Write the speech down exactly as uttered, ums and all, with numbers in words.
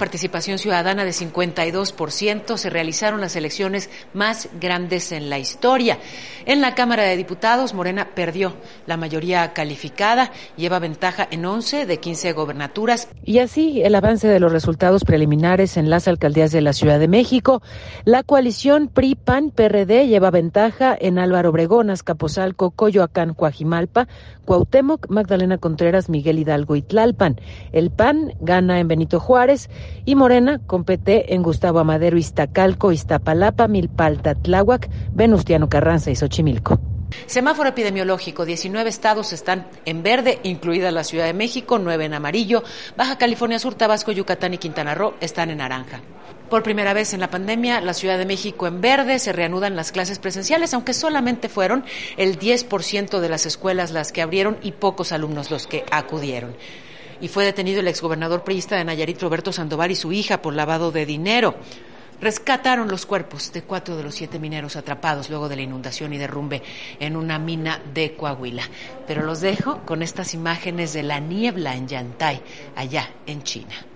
participación ciudadana de cincuenta y dos por ciento. Se realizaron las elecciones más grandes en la historia. En la Cámara de Diputados, Morena perdió la mayoría calificada, lleva ventaja en once de quince gobernaturas. Y así el avance de los resultados preliminares en las alcaldías de la Ciudad de México. La coalición P R I, P A N, P R D lleva ventaja en Álvaro Obregón, Azcapotzalco, Coyoacán, Coajimalpa, Cuauhtémoc, Magdalena Contreras, Miguel Hidalgo y Tlalpan. El P A N gana en Benito Juárez y Morena compete en Gustavo Amadero, Iztacalco, Iztapalapa, Milpalta, Tláhuac, Venustiano Carranza y Xochimilco. Semáforo epidemiológico, diecinueve estados están en verde, incluida la Ciudad de México, nueve en amarillo, Baja California Sur, Tabasco, Yucatán y Quintana Roo están en naranja. Por primera vez en la pandemia, la Ciudad de México en verde, se reanudan las clases presenciales, aunque solamente fueron el diez por ciento de las escuelas las que abrieron y pocos alumnos los que acudieron. Y fue detenido el exgobernador priista de Nayarit, Roberto Sandoval, y su hija por lavado de dinero. Rescataron los cuerpos de cuatro de los siete mineros atrapados luego de la inundación y derrumbe en una mina de Coahuila. Pero los dejo con estas imágenes de la niebla en Yantai, allá en China.